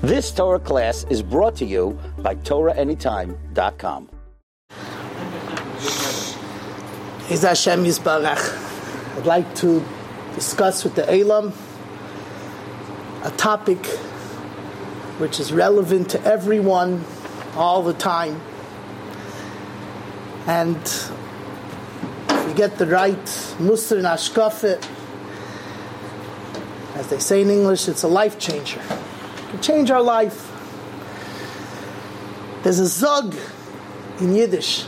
This Torah class is brought to you by TorahAnytime.com. Is Hashem Yisbarach. I'd like to discuss with the Eilam a topic which is relevant to everyone all the time. And if we get the right Musar and Ashkafe, as they say in English, it's a life changer. It can change our life. There's a zog in Yiddish.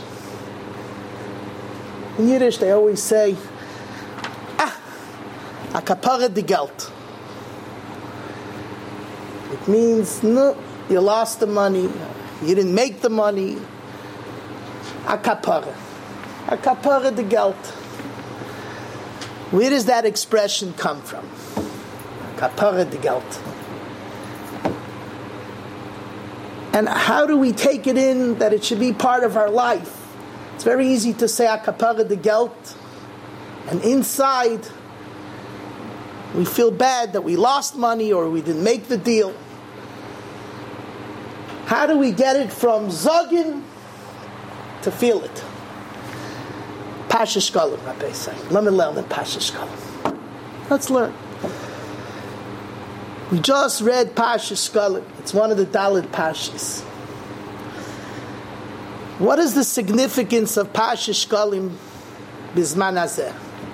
In Yiddish, they always say, a kapara de geld. It means, no, you lost the money, you didn't make the money. A kapara de geld. Where does that expression come from? Kapara de geld. And how do we take it in that it should be part of our life? It's very easy to say a kapara de geld, and inside we feel bad that we lost money or we didn't make the deal. How do we get it from zogin to feel it? Pasha Shkalim, Rabbi say. Let me learn the Pasha Shkalim. Let's learn. We just read Pasha Shkalim. It's one of the Dalit Pashas. What is the significance of Pasha Shkalim Bizman Hazeh?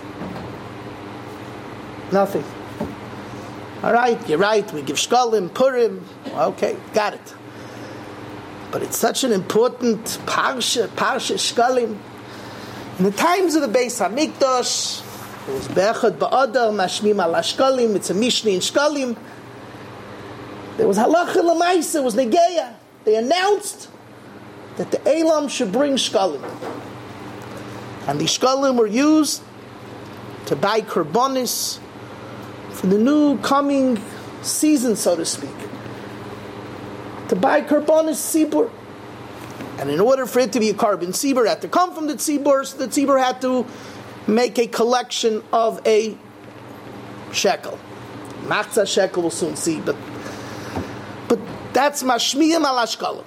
Nothing. All right, you're right. We give Shkalim, Purim. Okay, got it. But it's such an important Parsha Shkalim. In the times of the Beis HaMikdash, it was Be'echad Ba'adar, Mashmim Al Shkalim. It's a Mishnah in Shkalim. There was Halacha L'Maisa, it was Negeya. They announced that the Eilam should bring Shkalim. And the Shkalim were used to buy Korbanis for the new coming season, so to speak. To buy Korbanis Tzibur. And in order for it to be a carbon Tzibur, it had to come from the Tzibur, so the Tzibur had to make a collection of a shekel. Machzah shekel we'll soon see, but that's Mashmiyim Al Shkalim.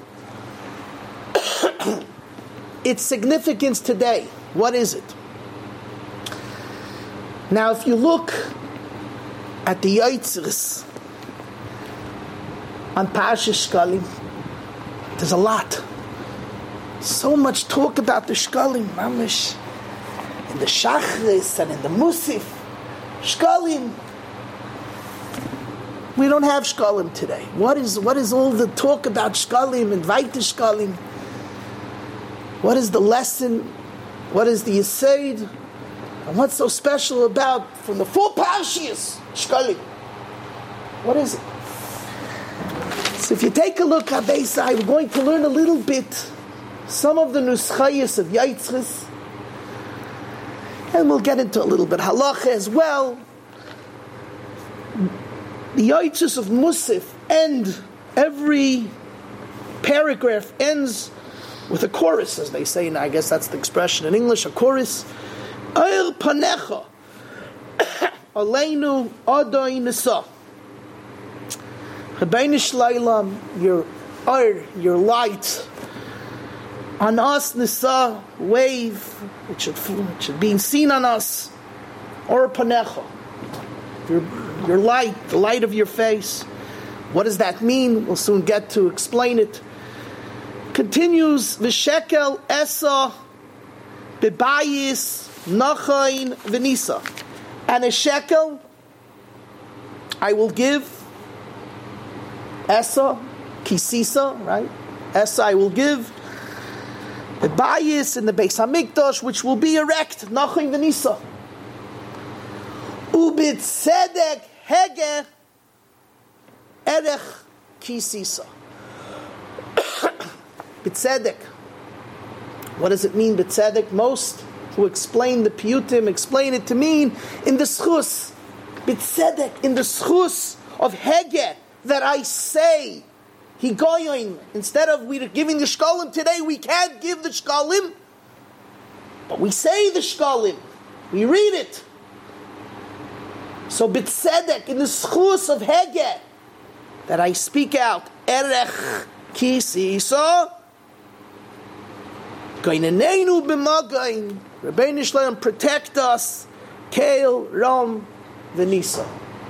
Its significance today, what is it? Now, if you look at the Yotzers on Pasha Shkalim, there's a lot. So much talk about the Shkalim, mamish, in the Shachris and in the Musif. Shkalim. We don't have Shkalim today. What is all the talk about Shkalim and Vaita Shkalim? What is the lesson? What is the Yesod? And what's so special about from the four Parshiyos, Shkalim? What is it? So if you take a look at Beisai, we're going to learn a little bit some of the Nuschayos of Yaitzchus, and we'll get into a little bit Halacha as well. The Yaitzchus of Musif end, every paragraph ends with a chorus, as they say, and I guess that's the expression in English, a chorus. Oir panecha aleinu adoi nisa. Chabeinu shleilam, your light on us, nisa, wave, it should be seen on us. Or panecha, your light, the light of your face. What does that mean? We'll soon get to explain it. Continues, v'shekel esa bebayis nachain v'nisa. And a shekel I will give, esa, kisisa, right? Esa I will give, bebayis in the Beis HaMikdash, which will be erect, nachain v'nisa. Ubit tzedek hege erech kisisa. B'tzedek. What does it mean, b'tzedek? Most who explain the piyutim explain it to mean in the schus. B'tzedek, in the schus of hege, that I say, higoyin, instead of we're giving the shkalim today, we can't give the shkalim, but we say the shkalim, we read it. So b'tzedek, in the schus of hege, that I speak out, Erech Kisisa, Goinenenu b'magain, Rabbeinu Shalom, protect us, Keil, Ram, Venisa.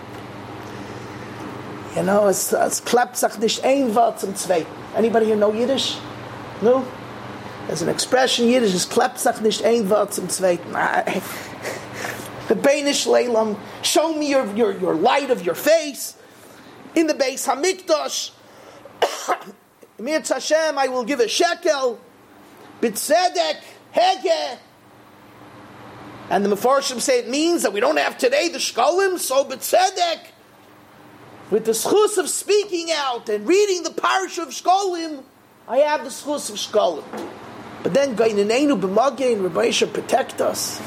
You know, es klappt sich nicht ein Wort zum Zweiten. Anybody here know Yiddish? No? There's an expression in Yiddish, es klappt sich nicht ein Wort zum Zweiten. Rabbeinu Shalom, show me your light of your face. In the Beis Hamikdash, Mirz Hashem, I will give a shekel, B'tzedek, Hege. And the Mefarshim say it means that we don't have today the shkolim, so B'tzedek, with the schus of speaking out and reading the parsha of shkolim, I have the schus of shkolim. But then, Gainenenu b'magain, Rabbi should protect us.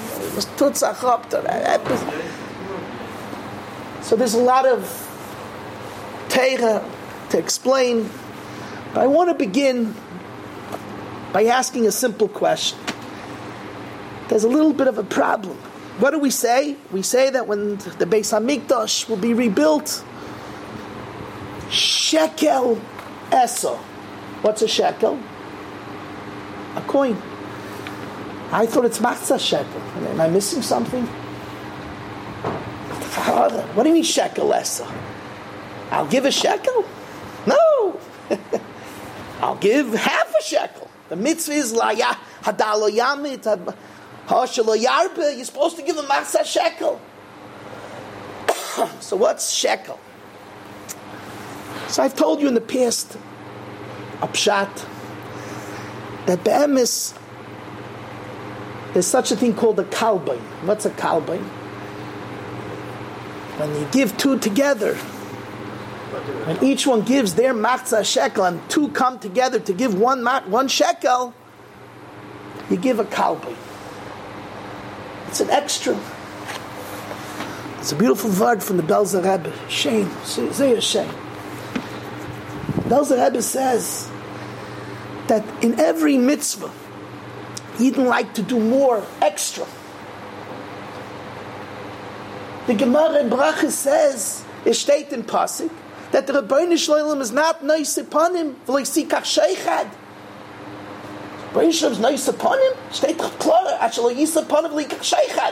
So there's a lot of Torah to explain, but I want to begin by asking a simple question. There's a little bit of a problem. What do we say? We say that when the Beis Hamikdash will be rebuilt, shekel esa. What's a shekel? A coin. I thought it's matzah shekel. Am I missing something? What do you mean shekel esa? I'll give a shekel? No. I'll give half a shekel. The mitzvah is hadalo yamit, hashalo yarbe. You're supposed to give a matzah shekel. So what's shekel? So I've told you in the past, a pshat, that be'emes, there's such a thing called a kalbain. What's a kalbain? When you give two together, when each one gives their matzah shekel and two come together to give one shekel, you give a kalbain. It's an extra. It's a beautiful word from the Belzer Rebbe. Shame. Say a shame. Belzer Rebbe says that in every mitzvah, he didn't like to do more extra. The Gemara in Brachas says, it steht in Pasuk, that the Rabbeinu Shalom is not nice upon him, v'lo yisikach sheichad. Rabbeinu Shalom is nice upon him? Steht klar, ashelo yisa upon him, v'lo yisikach sheichad.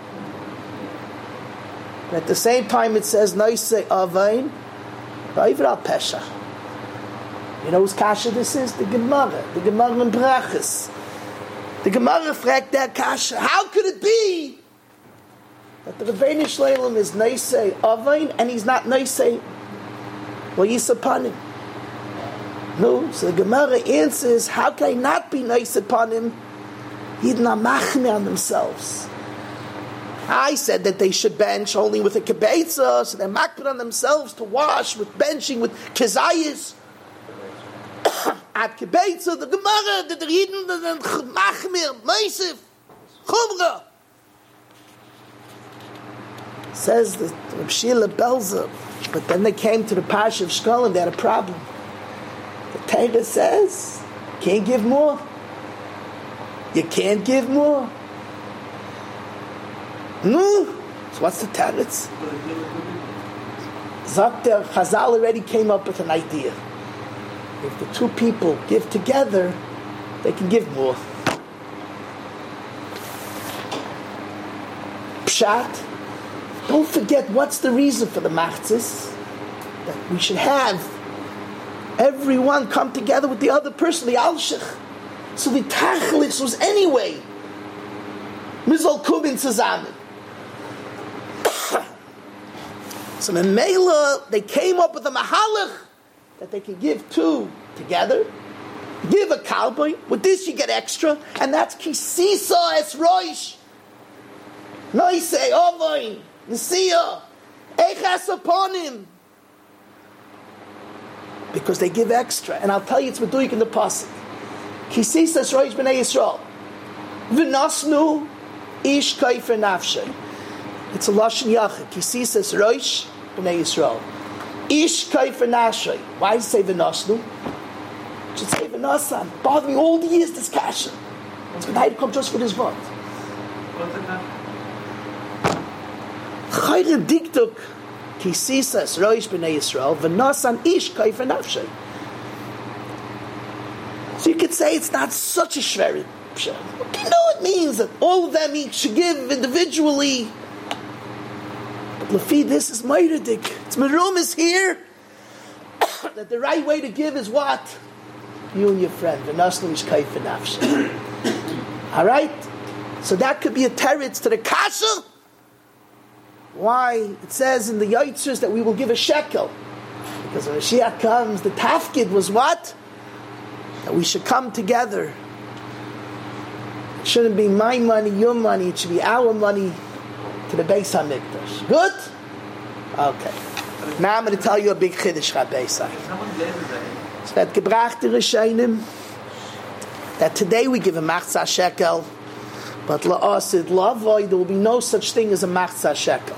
At the same time it says, nice avain, v'ayver al pesha. You know whose kasha this is? The Gemara in Brachas. The Gemara fragt der kasha, how could it be that the Rabbeinu Shalom is Neisei Avain and he's not Neisei Yisapanim? No, so the Gemara answers, how can I not be Neisei upon him? He's not machmir on themselves. I said that they should bench only with a kibetza, so they're machmir on themselves to wash with benching with kezayis. At kibetza, the Gemara, the Yidden, the machmir, meisif, chumra. Says the Reb Shila Belzer, but then they came to the Parsha of Shkolim, they had a problem. The Torah says, can't give more. You can't give more. No. So what's the teretz? Zakter Chazal already came up with an idea. If the two people give together, they can give more. Pshat. Don't forget what's the reason for the machzis. That we should have everyone come together with the other person, the alshich. So the tachlis was anyway mizol kubin zusammen. So in Mela, they came up with a mahalach that they can give two together. Give a cowboy. With this you get extra, and that's kisisa es roish. Noise ovoin. Nesiya, Echas upon him. Because they give extra. And I'll tell you, it's Meduik in the Pasuk. Kisisas Roish B'nai Yisrael. V'nasnu ish kaifer nafshay. It's a Lashon Yachid. Kisisas Roish B'nai Yisrael. Ish kaifer nafshay. Why does it say v'nasnu? It should say v'nasan. Bothered me all the years, this kasha. It's been to come just for this word. Chayre Dikduk Kisisas roish b'nei Yisrael v'nasan ish kaifa nafshay. So you could say it's not such a shveri pshat. You know it means that all of them each should give individually. But Lafi, this is Meiradik. It's Merum is here. That the right way to give is what? You and your friend. V'nasan ish kaifa nafshay. Alright? So that could be a teretz to the kasha. Why? It says in the Yotzers that we will give a shekel. Because when Mashiach comes, the tafkid was what? That we should come together. It shouldn't be my money, your money. It should be our money to the Beis HaMikdash. Good? Okay. Now I'm going to tell you a big chiddush, Rabbi Isai. So that gebrachte Rishonim, that today we give a machzah shekel, but la'asid la'avoy, there will be no such thing as a machzah shekel.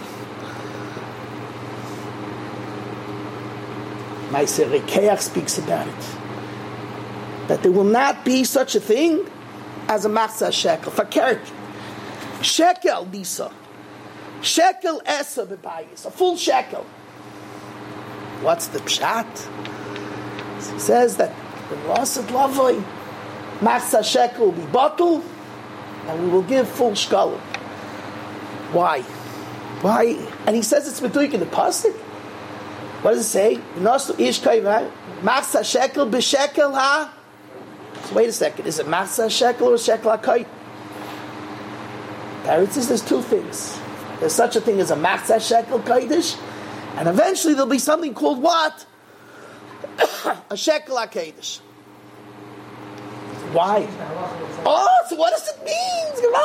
Meiser Rekeach speaks about it. That there will not be such a thing as a machzah shekel. Fakert. Shekel disa. Shekel esa bebayis. A full shekel. What's the pshat? He says that the la'asid la'avoy, machzah shekel will be bottled, and we will give full shkalim. Why? Why? And he says it's metuik in the pasuk. What does it say? Machzah shekel b'shekel ha. So wait a second. Is it machzah shekel or shekel hakayt? Parrot says there's two things. There's such a thing as a machzah shekel kaidish, and eventually there'll be something called what? A shekel hakaydish. Why? Oh, so what does it mean?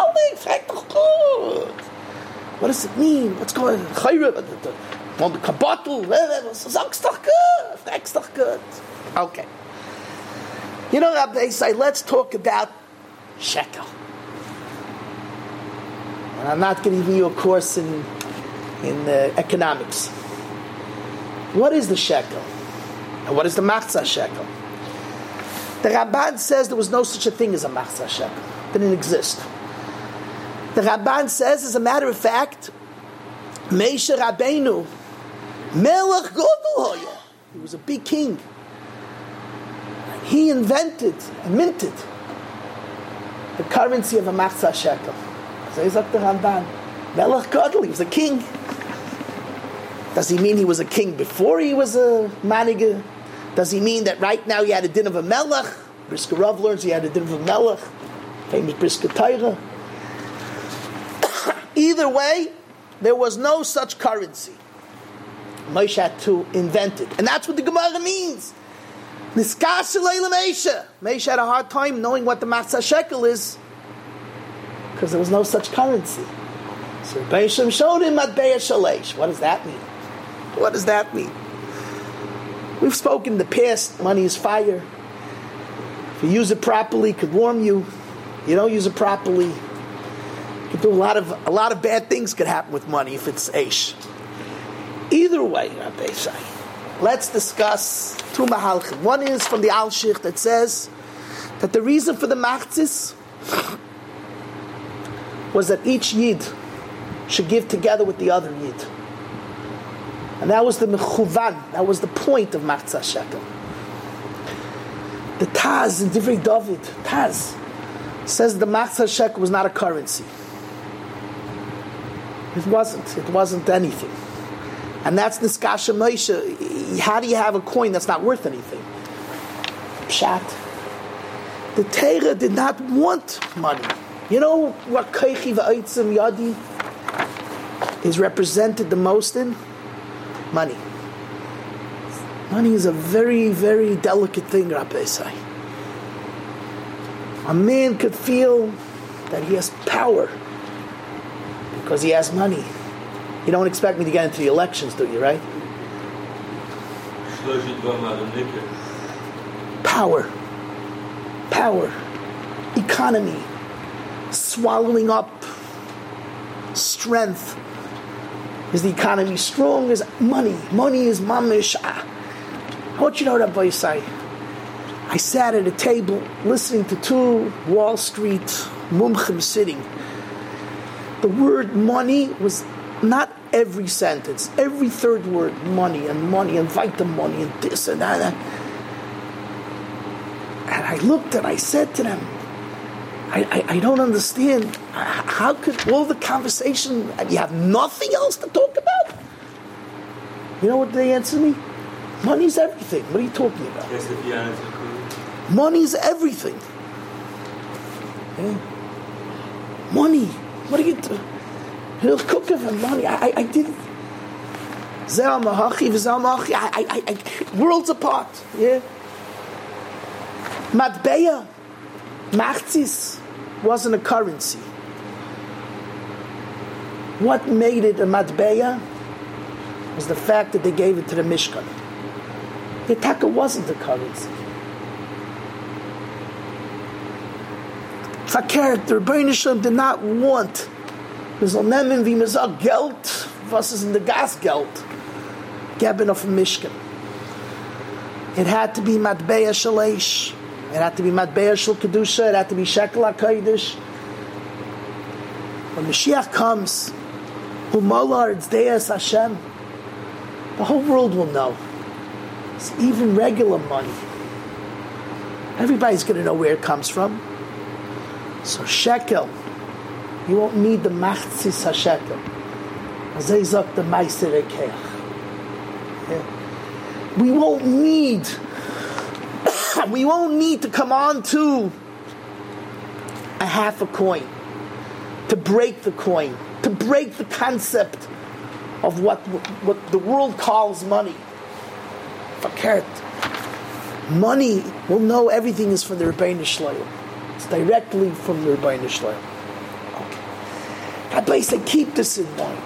What does it mean? What's going on? Okay. You know, Rabbi say, let's talk about shekel. And I'm not going to give you a course in economics. What is the shekel? And what is the machzah shekel? The Ramban says there was no such a thing as a machzah shekel. It didn't exist. The Ramban says, as a matter of fact, Moshe Rabbeinu, Melech Godel hoya, he was a big king. He invented and minted the currency of a machzah shekel. So he's like the Ramban, Melech Godel, he was a king. Does he mean he was a king before he was a manager? Does he mean that right now he had a din of a melech? Brisker Rav learns he had a din of a melech. Famous Brisker Torah. Either way, there was no such currency. Moshe had to invent it. And that's what the Gemara means. Niskash Leila Moshe. Moshe had a hard time knowing what the machzah shekel is because there was no such currency. So Beisham showed him Matbeya Shalesh. What does that mean? What does that mean? We've spoken in the past, money is fire. If you use it properly, it could warm you. You don't use it properly, you could do a lot of bad things could happen with money if it's eish. Either way, Rabbi Shai, let's discuss two mahalchim. One is from the Al Shich that says that the reason for the machzis was that each yid should give together with the other yid. And that was the mechuvan, that was the point of machzah shekel. The Taz in Divrei David, Taz, says the machzah shekel was not a currency. It wasn't anything. And that's Niskasha Moshe. How do you have a coin that's not worth anything? Pshat. The Torah did not want money. You know what Keichi v'Oitzim Yadi is represented the most in? Money. Money is a very, very delicate thing, Rabbi say. A man could feel that he has power because he has money. You don't expect me to get into the elections, do you, right? Power. Economy. Swallowing up. Strength. Is the economy strong? Is money? Money is mamish. I want you to know what Rabbi say. I sat at a table listening to two Wall Street mumchim sitting. The word money was not every sentence, every third word, money and vita money and this and that. And I looked and I said to them, I don't understand. How could all the conversation, you have nothing else to talk about? You know what they answered me? Money's everything. What are you talking about? Yes, if you honest. Money's everything. Yeah. Money. What are you doing? He'll cook for money. I didn't. Worlds apart. Yeah. Matbeya, Machzis, wasn't a currency. What made it a Matbeya was the fact that they gave it to the Mishkan. The taka wasn't a currency. Verkehrt, the Rebbeinu Shalom did not want we soll nehmen wie man sagt Geld, was ist in der Gasgeld, geben auf dem Mishkan. It had to be Matbeya Shalish. It had to be Matbeya Shal Kedusha. It had to be Shekel HaKodesh. When Mashiach comes, Humolar, it's Deus Hashem, the whole world will know. It's even regular money. Everybody's going to know where it comes from. So shekel, you won't need the machzis ha-shekel. Azay zok the meiser ekeach. We won't need to come on to a half a coin, to break the coin, to break the concept of what the world calls money. Fakert. Money will know everything is from the Rebbeinu Shalom. It's directly from the Rebbeinu Shalom. Okay. Rabbi said, keep this in mind.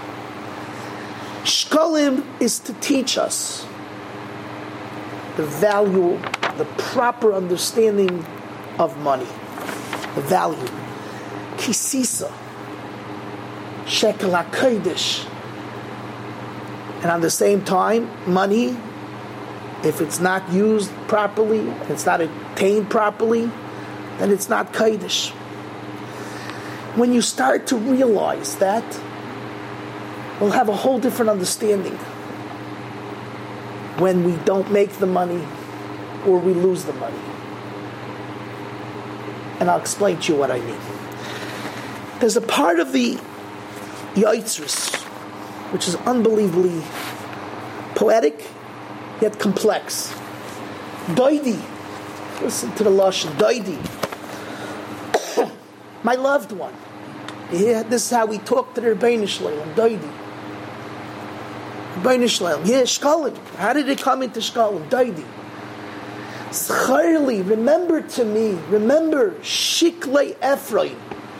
Shkolim is to teach us the value, the proper understanding of money. The value. Kisisa. Shekel HaKodesh. And at the same time, money, if it's not used properly, if it's not attained properly, then it's not Kodesh. When you start to realize that, we'll have a whole different understanding when we don't make the money or we lose the money. And I'll explain to you what I mean. There's a part of the Yotzros which is unbelievably poetic, yet complex. Doidi. Listen to the Lashon. Doidi. My loved one. Yeah, this is how we talk to the Rebbeinu Shalom. Doidi. Rebbeinu Shalom. Yeah, Shkolim. How did it come into Shkolim? Doidi. Zchairli, remember to me. Remember Shiklei Ephraim.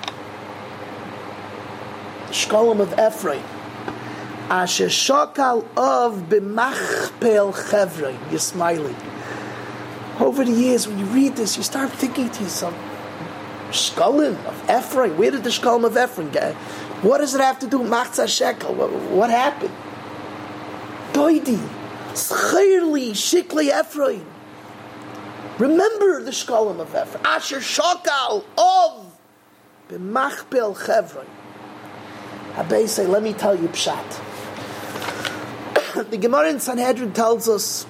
Shkolim of Ephraim. Asher Shokal of B'machpel Chevron. You're smiling. Over the years, when you read this, you start thinking to yourself, Shkolim of Ephraim. Where did the Shkolim of Ephraim get? What does it have to do with Machzah Shekel? What happened? Doidi. Zchairli Shiklei Ephraim. Remember the Shkolim of Ephraim. Asher Shokal of B'machpel Chevron. Abai say, let me tell you Pshat. The Gemara in Sanhedrin tells us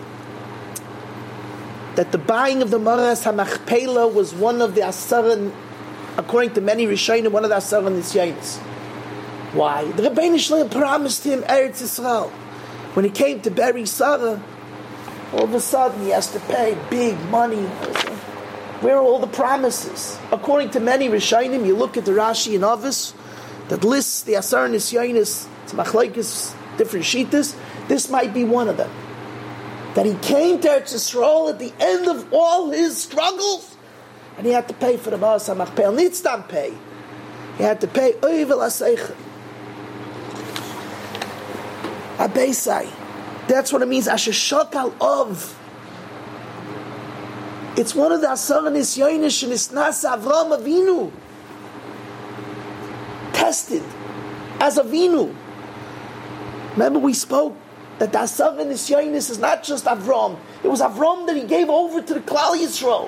that the buying of the Maras HaMachpelah was one of the Asaran, according to many Rishonim, one of the Asaran Nisyanis. Why? The Rebbeinu Shalom promised him Eretz Yisrael. When he came to bury Sarah, all of a sudden he has to pay big money. Where are all the promises? According to many Rishonim, you look at the Rashi and Ovis that lists the Asaran Nisyanis, it's Machlokes, different Shitas. This might be one of them. That he came to Eretz Yisrael at the end of all his struggles, and he had to pay for the Maras HaMachpelah. Nitztam pay. He had to pay Oivel HaSeichel. Abeisai. That's what it means. Asher Shokal of. It's one of the Asaran Nisyonis and Nisnas Avram Avinu. Tested as Avinu. Remember we spoke that the Asaran Nisyonis is not just Avram. It was Avram that he gave over to the Klal Yisrael.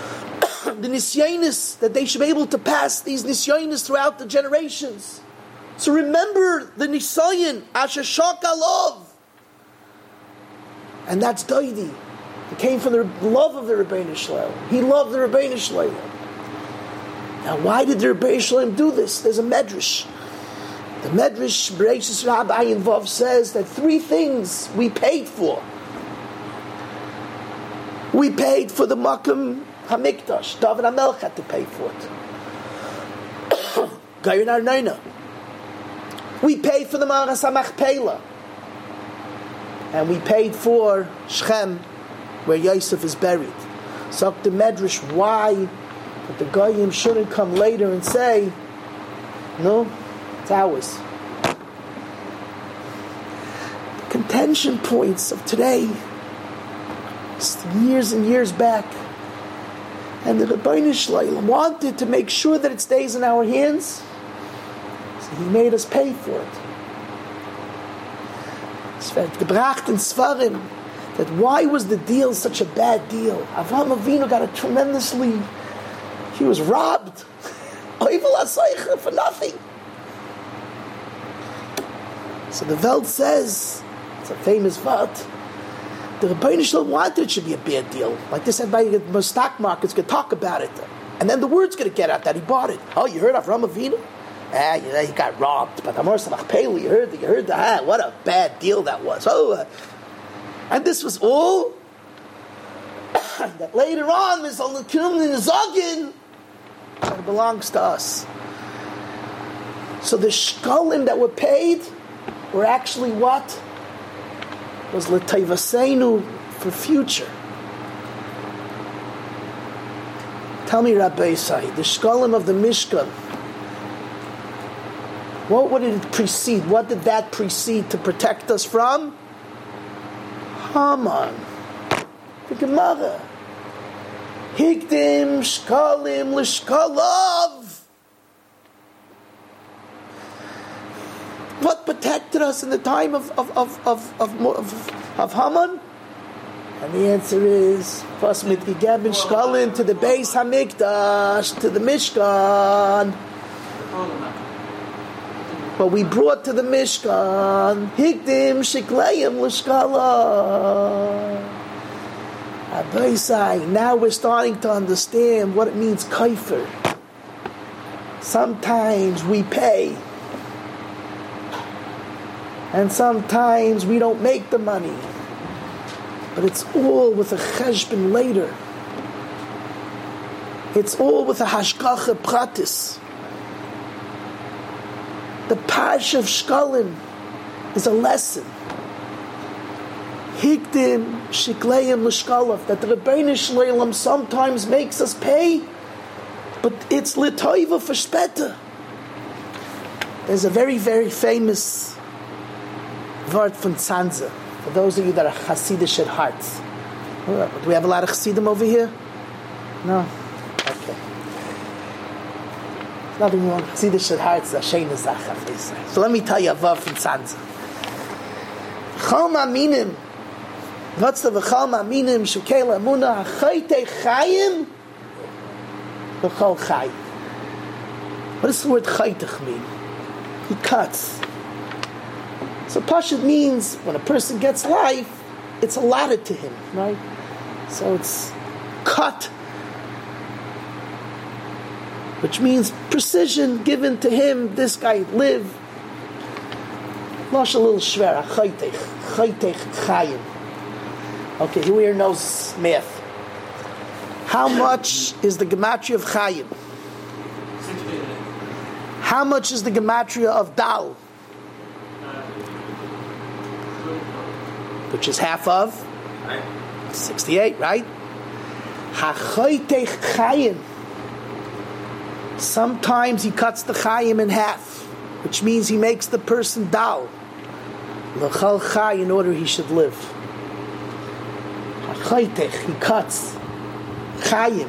The Nisyonis, that they should be able to pass these Nisyonis throughout the generations. So remember the Nisayan, Asher Shakalov. And that's Daidi. It came from the love of the Rebbeinu Shlomo. He loved the Rebbeinu Shlomo. Now, why did the Rebbeinu Shlomo do this? There's a medrash. The medrash, Bereshis Rabbi Ayin Vav, says that 3 things we paid for. We paid for the Makam HaMikdash. David HaMelech had to pay for it. Gayon Arnaina. We paid for the Maras HaMachpelah. And we paid for Shechem, where Yosef is buried. So the medrash, why that the Goyim shouldn't come later and say, no, it's ours. Contention points of today, years and years back, and the Rebbeinu Shlomo wanted to make sure that it stays in our hands, so he made us pay for it. It's gebracht in Svarim that why was the deal such a bad deal? Avraham Avinu got he was robbed. For nothing. So the Welt says, it's a famous Wort, the Rebbeinu Shlomo wanted it should be a bad deal. Like they said, by the stock markets could talk about it. And then the word's going to get out that he bought it. Oh, you heard Avraham Avinu? He got robbed. But Amar Samachpeli, you heard that? What a bad deal that was. And this was all that later on there's only Kilum in the Zogin that belongs to us. So the shkolim that were paid were actually what? Was l'tayvaseinu for future. Tell me, Rabbi Isai, the shkolim of the Mishkan, what did it precede? What did that precede to protect us from? Haman. The Gemara. Higdim shkalim l'shkalav. What protected us in the time of Haman? And the answer is first mitgegeben shkalim to the Beis Hamikdash, to the Mishkan. But we brought to the Mishkan higdim shikleim l'shkalav. Now we're starting to understand what it means, kaifer. Sometimes we pay, and sometimes we don't make the money. But it's all with a cheshbon later. It's all with a hashgacha pratis. The Parsha of Shkalim is a lesson. Higdim shikleim l'shkalav, that the Rebbeinu Shlomo sometimes makes us pay, but it's l'toiva for shpeta. There's a very, very famous word from Tzanza, for those of you that are Hasidish at heart. Do we have a lot of Hasidim over here? No? Okay. Nothing wrong. Hasidish at heart is a sheina zacha. So let me tell you a word from Tzanza. Chol ma'aminim. What's the v'chol ma'aminim shukel amuna ha'chaytei chayim v'chol chay? What does the word chaytech mean? He cuts. So Pashut means when a person gets life, it's allotted to him, right? So it's cut, which means precision given to him. This guy lived. Losh a little shver, chaytech chayim. Okay, who here knows math? How much is the gematria of chayim? How much is the gematria of dal? Which is half of 68, right? Ha'chaytech chayim. Sometimes he cuts the chayim in half, which means he makes the person dal. L'chal chay, in order he should live. Ha'chaytech, he cuts chayim.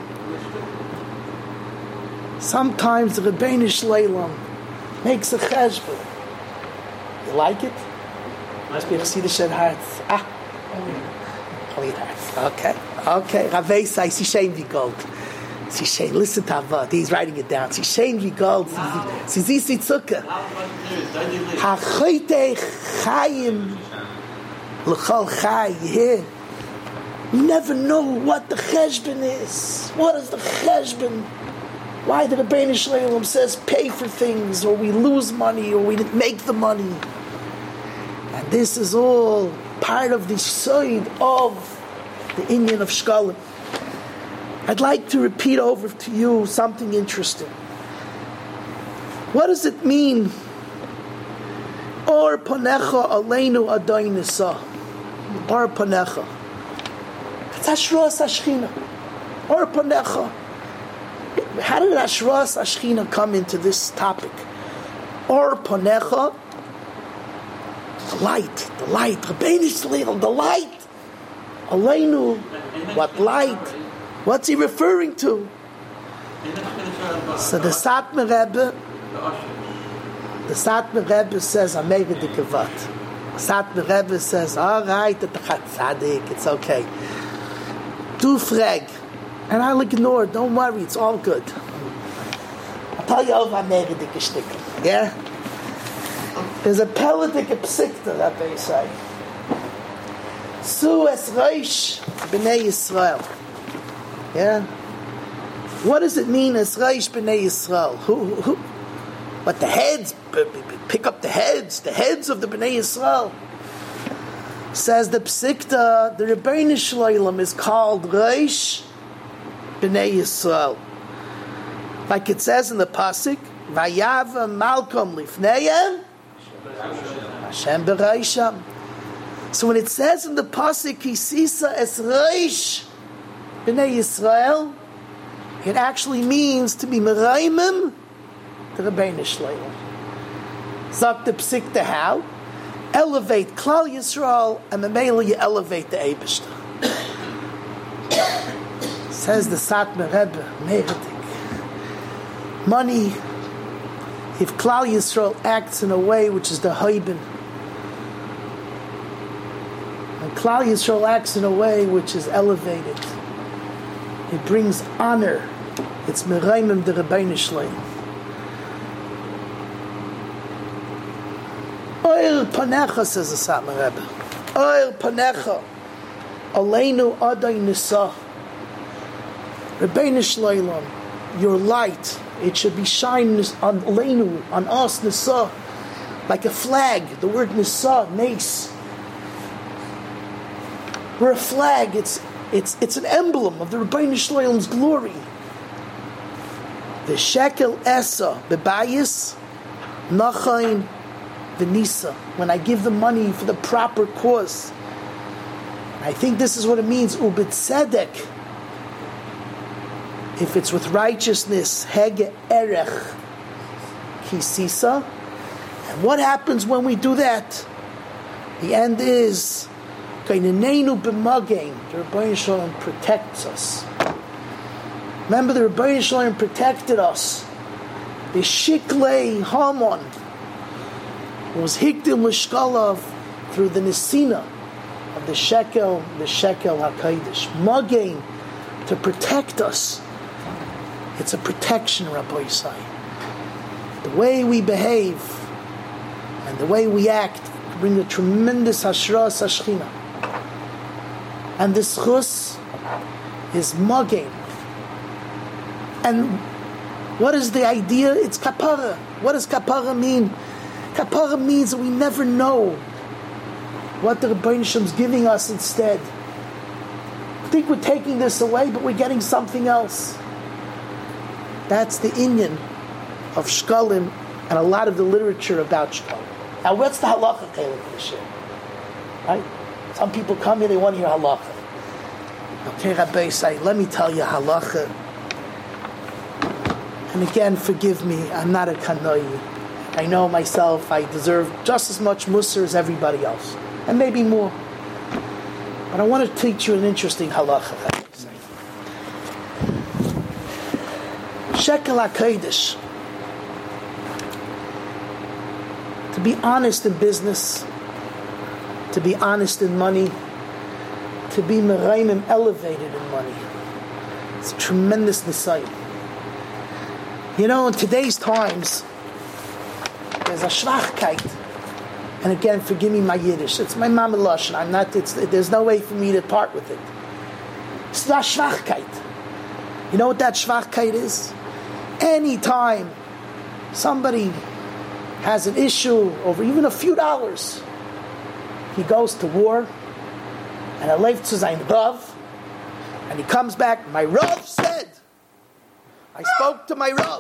Sometimes the Rebbeinu Shlomo makes a cheshbon. You like it? Must be a Chassidish at heart. Holy heart. Okay. Ravesa, I see shame the gold. Sie schein, listen to Avad. He's writing it down. Sie schein wie Gold. Sie siehst die Zucker. Ha-choyte chayim l'chol chay. You hear? You never know what the cheshbon is. What is the cheshbon? Why the Rebbeinu Shleilim says pay for things, or we lose money, or we make the money. And this is all part of the side of the Indian of Shkalim. I'd like to repeat over to you something interesting. What does it mean? Or panecha aleinu adai nisa. Or panecha. It's Hashras Hashchina. Or panecha. How did Hashras Hashchina come into this topic? Or panecha. The light. Rebbeinu Shleilim, the light. Aleinu. What light? What's he referring to? So the Satmar Rebbe says, Amega Dikavat. Satmar Rebbe says, all right, it's okay. Do frag. And I'll ignore, don't worry, it's all good. I'll tell you over Amega Dikashtik. Yeah? There's a Peladik Psikta, Rabbi say. Su es Reish B'nai Yisrael. Yeah? What does it mean as Reish B'nai Yisrael? Who? But the heads, pick up the heads of the B'nai Yisrael. Says the Psikta, the Rebbeinu Shleilim is called Reish B'nai Yisrael. Like it says in the Pasuk, Vayava Malkom Lifneya Hashem B'Reisham. So when it says in the Pasuk, Kisisa es Reish B'nai Yisrael, it actually means to be Meraimim the Rebbeinu Shleilim. Zok the Psikta how? Elevate Klal Yisrael, and Mamela you elevate the Eibishter. Says the Satmar Rebbe, Meredik. Money, if Klal Yisrael acts in a way which is the Haibin, and Klal Yisrael acts in a way which is elevated, it brings honor. It's Meraimim the Rebbeinu Shleilim. Oil Panecha, says the Satmar Rebbe. Oil Panecha, Aleinu Adai Nisa. Rebbeinu Shleilim, your light, it should be shining on Aleinu, on us, Nisa, like a flag. The word Nisa, Nes. We're a flag. It's an emblem of the Rebbeinu Shleilim's glory. The shekel esa bebayis nachain v'nisa. When I give the money for the proper cause, I think this is what it means. Ubetzedek. If it's with righteousness, hege erech kisisa. And what happens when we do that? The end is kainenenu b'magain. The Rebbeinu Shleilim protects us. Remember, the Rebbeinu Shleilim protected us. The Shiklei Haman was hikdim l'shkalav through the Nesina of the Shekel HaKadosh. Magain, to protect us. It's a protection, Rabbi Yisai. The way we behave and the way we act bring a tremendous hashras hashchina. And this chus is magain. And what is the idea? It's kapara. What does kapara mean? Kapara means that we never know what the Rebbeinu Shleilim's giving us instead. I think we're taking this away, but we're getting something else. That's the inyan of Shkalim and a lot of the literature about Shkalim. Now, what's the halacha chelik of the shir? Right? Some people come here, they want to hear halacha. Okay, Rabbi say, let me tell you halacha. And again, forgive me, I'm not a kanoi. I know myself, I deserve just as much musar as everybody else. And maybe more. But I want to teach you an interesting halacha. Shekel HaKadosh. To be honest in business, to be honest in money, to be meraimim elevated in money. It's a tremendous nisayon. You know, in today's times, there's a schwachkeit. And again, forgive me my Yiddish. It's my mama lashon. There's no way for me to part with it. It's not schwachkeit. You know what that schwachkeit is? Anytime somebody has an issue over even a few dollars, he goes to war, and er lebt zu sein Rav, and he comes back, my Rav said, I spoke to my Rav.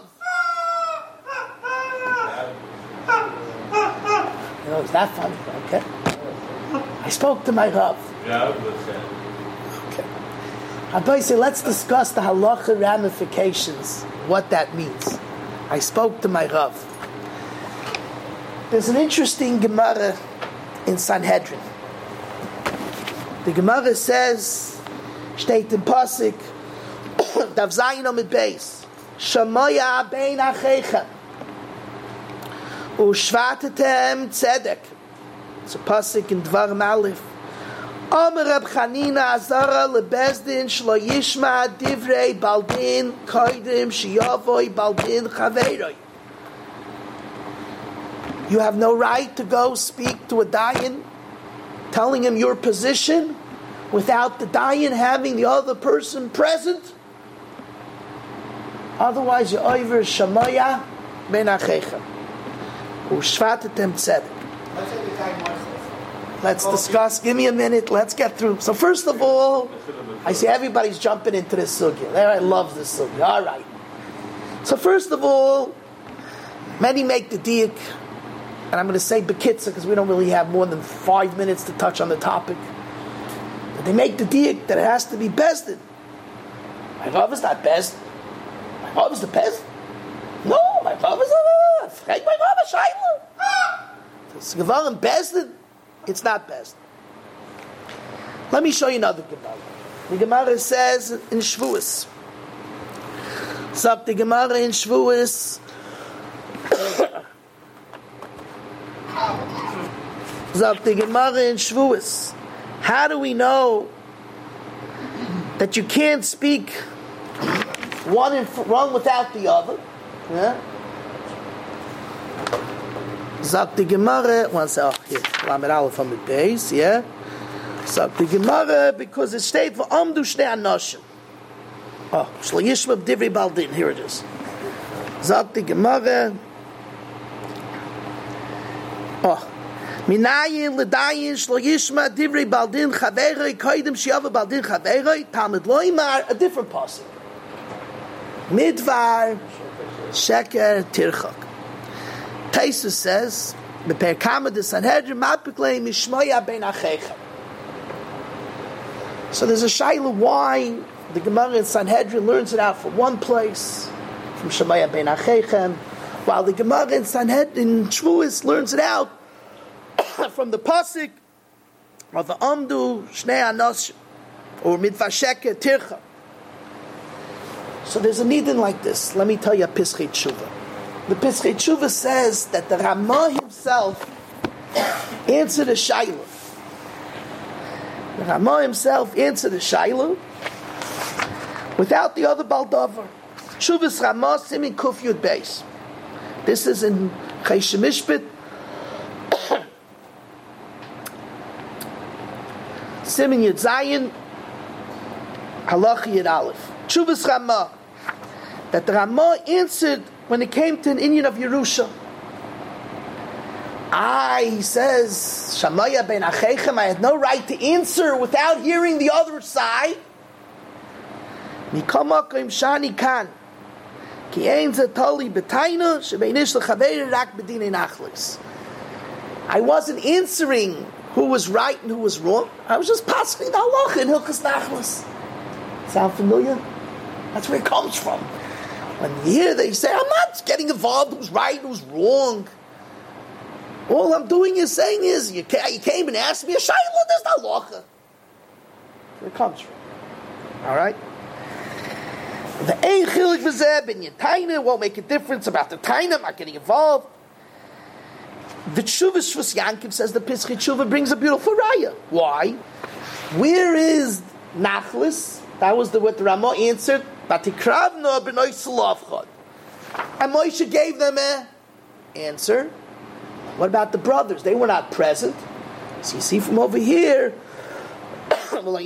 You know, is that funny? Okay. I spoke to my Rav. Okay. Rabbi say, let's discuss the halacha ramifications, what that means. I spoke to my Rav. There's an interesting Gemara in Sanhedrin. The Gemara says, steht in Pasuk, Dav Zayin Amid Beis, Shamoya bein acheichem, u'shvatetem tzedek. It's a Pasuk in Dvarim Aleph. Amar Reb Chanina Azara lebezdin shlo yishma divrei baldin koidim sheyavoy baldin chaveiroi. You have no right to go speak to a dayan, telling him your position, without the dayan having the other person present. Otherwise, you're over shamoya ben acheichem u'shvatetem tzedek. Let's discuss. Give me a minute. Let's get through. So first of all, I see everybody's jumping into this sugya. I love this sugya. All right. So first of all, many make the diuk, and I'm going to say bekitza because we don't really have more than 5 minutes to touch on the topic. But they make the diuk that it has to be bezdin. My Rav is not bezdin. My Rav is the bezdin. No, my Rav is a my Rav is shayla. It's gevarim bezdin. It's not best. Let me show you another Gemara. The Gemara says in Shavuos. Zok the Gemara in Shavuos. Zok the Gemara in Shavuos. How do we know that you can't speak one without the other? Yeah. Zok the Gemara, one second, here, Lamed Aleph on the base, yeah. Zok the Gemara, because it states for Amdu Shnei Anoshim. Oh, Shlo Yishma Divrei Baldin, here it is. Zok the Gemara, oh, Minayin L'dayin Shlo Yishma Divrei Baldin Chaveroi Koidim Shiyava Baldin Chaveroi Talmud Loimar, a different pasuk. Midvar Sheker Tirchak. Taisus says, the Perkama de Sanhedrin Matpiklei Mishmoya ben Acheichem. So there's a shayla why the Gemara in Sanhedrin learns it out from one place, from Shmoya ben Acheichem, while the Gemara in Sanhedrin in Shavuos learns it out from the pasuk of the Amdu Shnei Anoshim or Mitvasheke Tircha. So there's a nidin like this. Let me tell you a Pischei Tshuva. The Pischei Tshuva says that the Ramah himself answered a shayla. The Ramah himself answered a shayla without the other Baldavar. Tshuvas Ramah Simin Kuf Yud Beis. This is in Choshen Mishpat. Simin Yud Zayin Halacha Yud Aleph. Tshuvas Ramah, that the Ramah answered when it came to an Inyan of Yerusha. He says, Shamoya ben Acheichem, I had no right to answer without hearing the other side. Mikamakim shani kan, ki ein zetali betaina, shebeinish lechaveri rak bedinei nachlis. I wasn't answering who was right and who was wrong. I was just passing the halacha in Hilchas Nachlis. Sound familiar? That's where it comes from. When you hear they say, I'm not getting involved who's right, who's wrong. All I'm doing is saying is, you came and asked me a shayla, there's no halacha. Where it comes from. Alright? The ein chilik v'zeh ben yetaina won't make a difference about the taina, I'm not getting involved. The Tshuva Shvus Yankiv says the Pischei Tshuva brings a beautiful raya. Why? Where is nachlis. That was what the Ramah answered. Batikravna b'noi salavchad. And Moshe gave them an answer. What about the brothers? They were not present. So you see from over here, so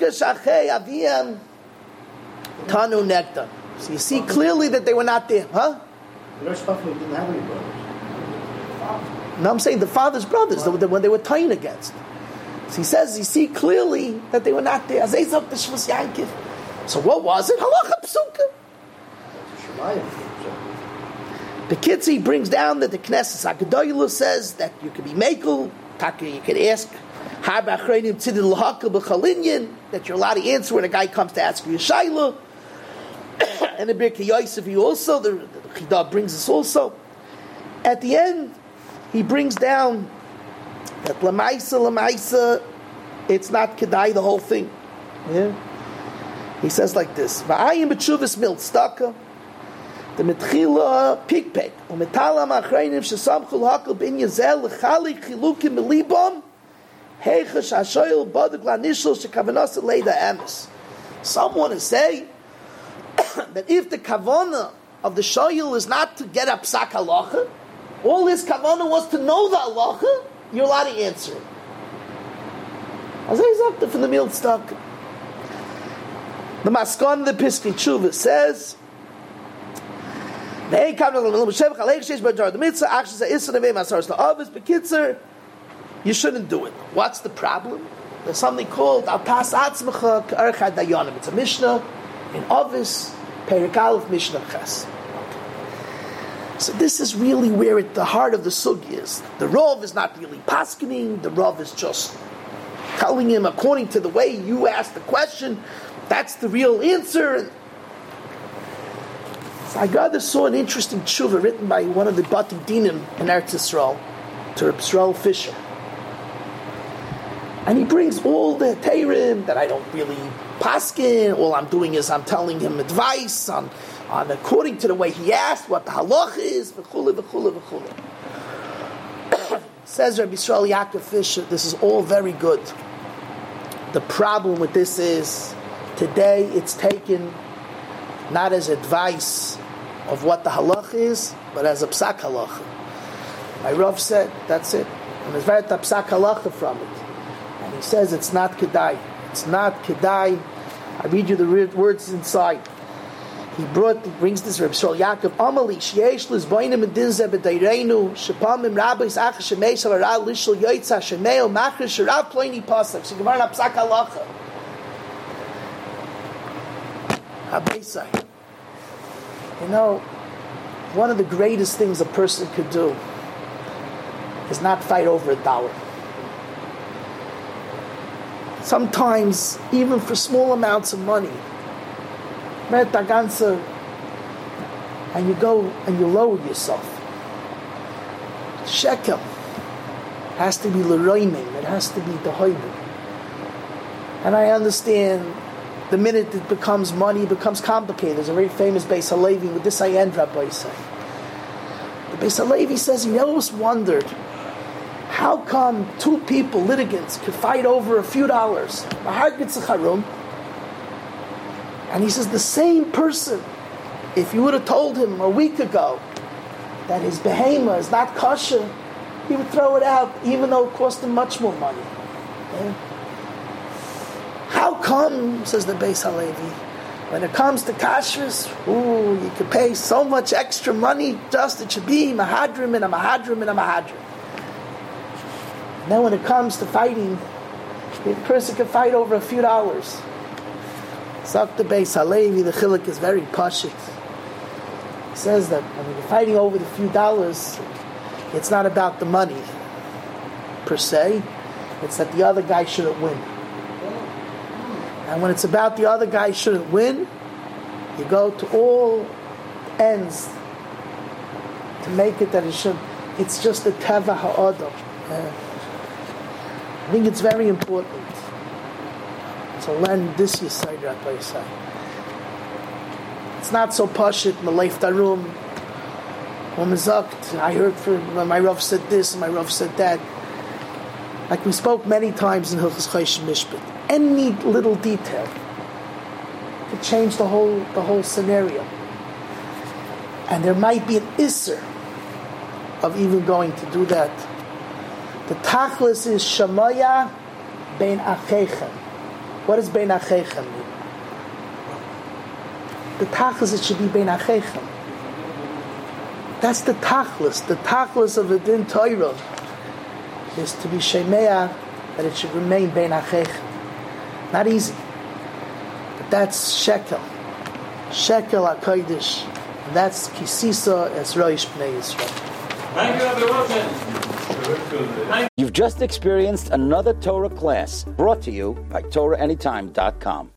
you see clearly that they were not there, huh? Didn't have any brothers. No, I'm saying the father's brothers, the one they were tying against. So he says, you see clearly that they were not there. So what was it? Halacha psuka. The Kitzi brings down that the Knesset HaGedolah says that you can be mekel, you can ask that you're allowed to answer when a guy comes to ask you a shayla. And the Birkei Yosef also, the Chidah brings this also. At the end, he brings down that Lamaisa, it's not Kedai, the whole thing. Yeah? He says like this, V'ayim b'tshuvas miltstaka, the Metchila pikpek, u'metalam achreinim shesamchu l'hakal bin yazel l'chali chilukim melibam, heichash hashoyel badak l'anishol shekavanas leida emes. Some want to say that if the kavana of the shoyel is not to get a psak halacha, all his kavana was to know the halacha, you're allowed to answer it. As I said from the miltstock, the Maskon of the Piskei Tshuva says, you shouldn't do it. What's the problem? There's something called Alpas Atzmacha K'archad Dayanim. It's a Mishnah in Ovis, Perek Aleph, Mishnah Ches. So this is really where the heart of the sugi is. The Rav is not really paskening. The Rav is just telling him according to the way you asked the question. That's the real answer. So I rather saw an interesting tshuva written by one of the Bati Dinim in Eretz Yisrael, to Reb Yisrael Fisher. And he brings all the Teirim that I don't really paskin. All I'm doing is I'm telling him advice on according to the way he asked, what the halach is, v'chule, v'chule, v'chule. Says Reb Yisrael Yaakov Fisher, this is all very good. The problem with this is, today it's taken not as advice of what the halach is, but as a psak halacha. My Rav said, that's it. And there's very psak halacha from it. And he says it's not kedai. It's not kedai. I read you the words inside. He brings this Reb Yisrael Yaakov Amali Sheyesh Lizboinim and Dinze B'Deireinu Shepamim Rabbis Ach Shemei Shalara Lishol Yoitza Shemeo Machir Sharav Ploini Pasuk Shegemar Napsak Halacha Habeisai. You know, one of the greatest things a person could do is not fight over $1. Sometimes, even for small amounts of money, and you go and you lower yourself. Shekel has to be l'roimim. It has to be dehoibim. And I understand the minute it becomes money, it becomes complicated. There's a very famous Beis Halevi with this I end, Rabbi say. The Beis Halevi says he always wondered how come two people, litigants, could fight over a few dollars. And he says the same person, if you would have told him a week ago that his behema is not kosher, he would throw it out even though it cost him much more money. Okay? How come, says the Beis Halevi, when it comes to kashrus, you could pay so much extra money just it should be mahadrim and a mahadrim and a mahadrim. And then when it comes to fighting, the person can fight over a few dollars. Sak the Beis Halevi, the chiluk is very pashit. He says that when you're fighting over the few dollars, it's not about the money per se, it's that the other guy shouldn't win. And when it's about the other guy shouldn't win, you go to all ends to make it that it should. It's just a teva ha'adam. I think it's very important to learn this Yisayid Rabbi say. It's not so pashit, Maleif Darum, I heard from my Rav said this and my Rav said that. Like we spoke many times in Hilchos Choshen Mishpat. any little detail could change the whole scenario. And there might be an isser of even going to do that. The tachlis is Shemaya bein acheichem. What does bein acheichem mean? The tachlis, it should be bein acheichem. That's the tachlis. The tachlis of the din Torah is to be Shemaya, that it should remain bein acheichem. Not easy. But that's shekel. Shekel HaKodesh. And that's Kisisa as Roish Bnei Yisrael. You've just experienced another Torah class brought to you by TorahAnytime.com.